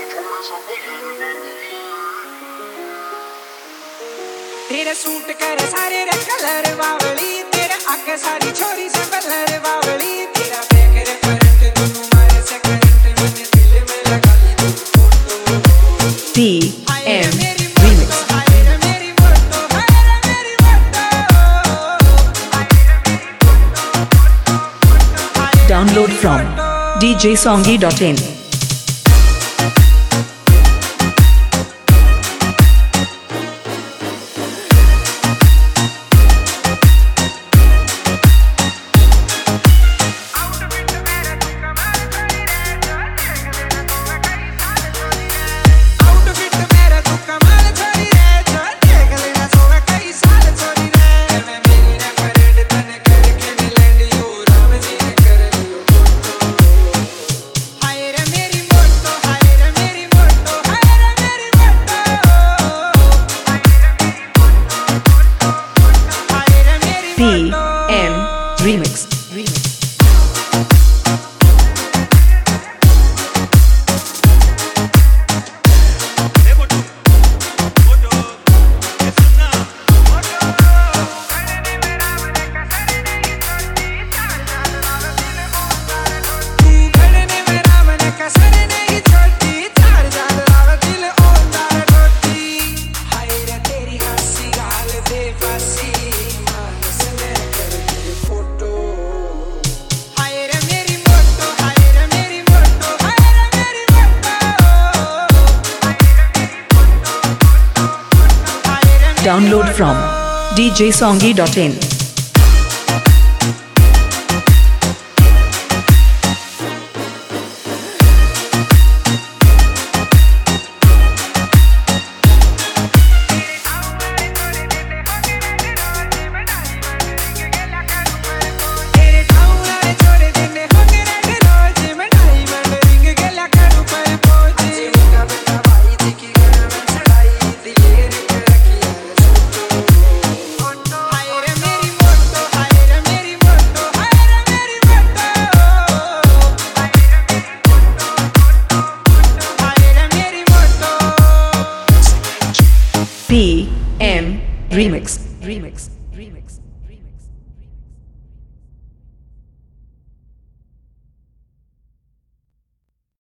तेरे सूट करे सारे रे कलर बावली, तेरे आके सारी छोरी से कलर बावली, तेरा देख रे करंट दोनों मारे से करंट मैंने दिल में लगा ली तू photo. PM Remix। Download from djsongi.in। PM Remix। Download from djsongi.in। PM Remix।